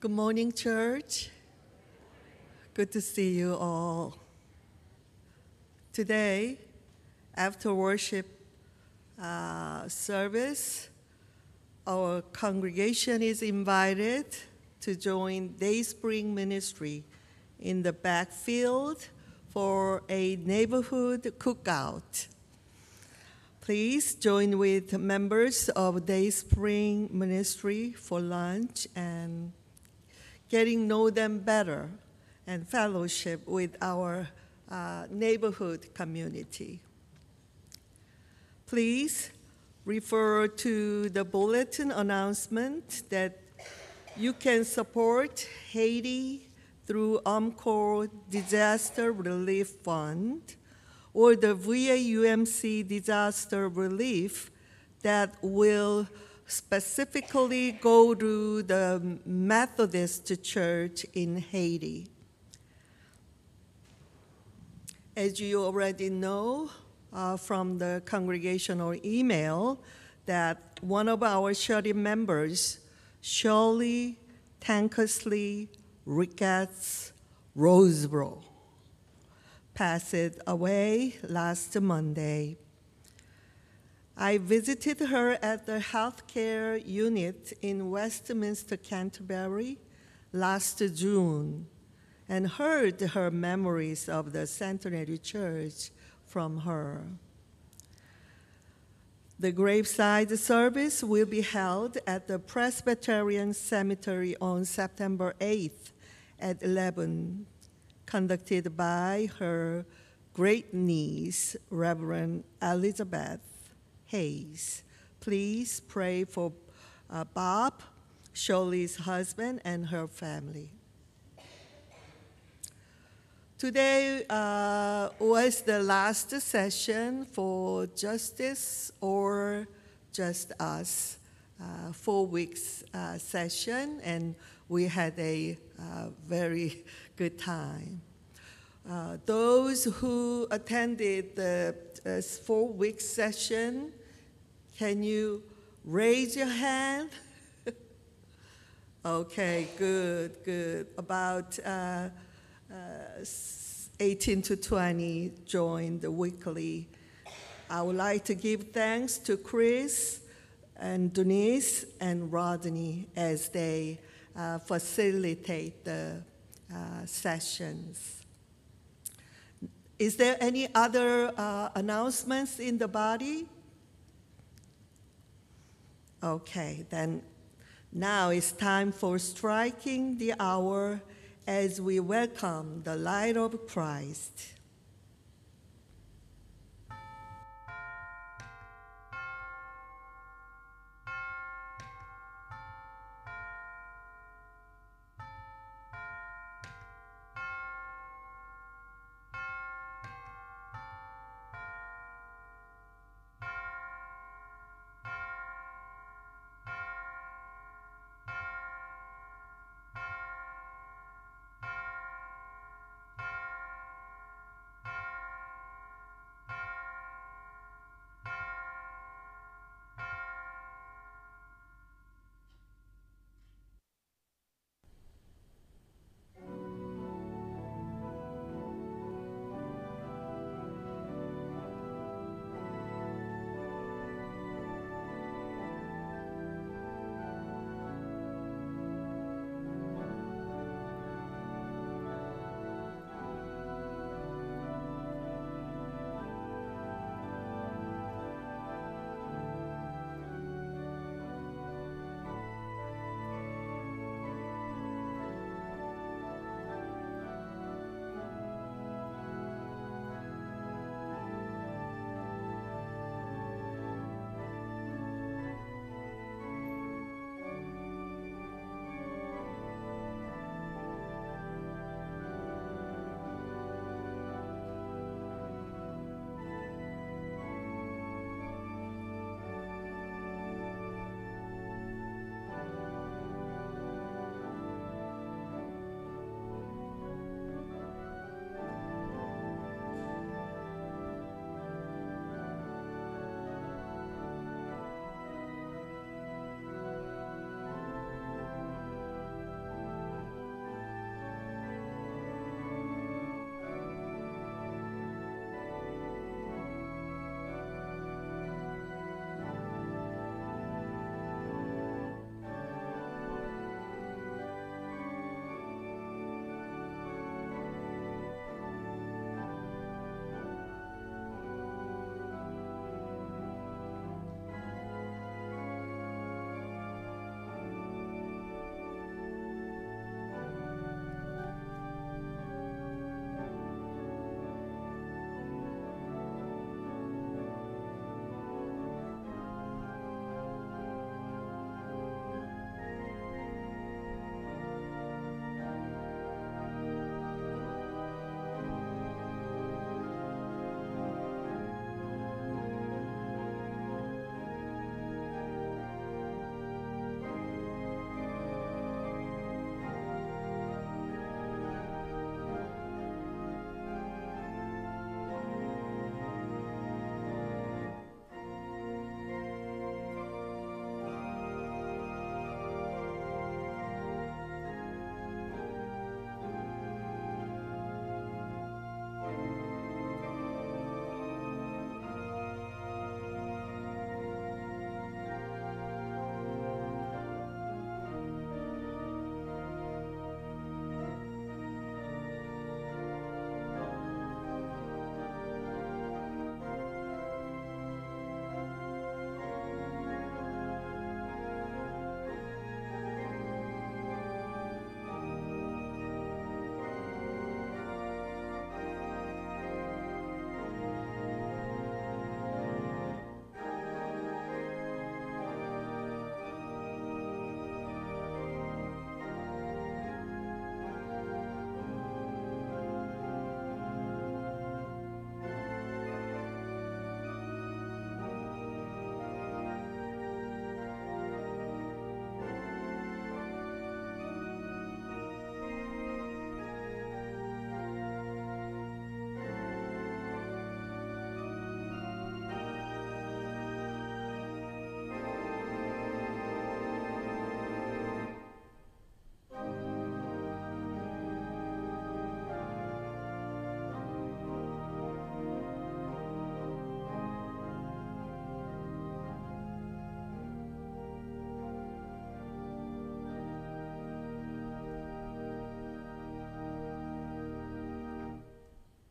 Good morning, church. Good to see you all. Today, after worship service, our congregation is invited to join Dayspring Ministry in the backfield for a neighborhood cookout. Please join with members of Dayspring Ministry for lunch and getting to know them better and fellowship with our neighborhood community. Please refer to the bulletin announcement that you can support Haiti through UMCOR Disaster Relief Fund or the VAUMC Disaster Relief that will specifically go to the Methodist Church in Haiti. As you already know from the congregational email, that one of our shut-in members, Shirley Tankersley Ricketts Roseborough, passed away last Monday. I visited her at the healthcare unit in Westminster, Canterbury last June and heard her memories of the Centenary Church from her. The graveside service will be held at the Presbyterian Cemetery on September 8th at 11, conducted by her great-niece, Reverend Elizabeth Hayes. Please pray for Bob, Shirley's husband, and her family. Today was the last session for Justice or Just Us, 4 weeks session, and we had a very good time. Those who attended the 4-week session, can you raise your hand? Okay, good. About 18 to 20 joined the weekly. I would like to give thanks to Chris and Denise and Rodney as they facilitate the sessions. Is there any other announcements in the body? Okay, then now it's time for striking the hour as we welcome the light of Christ.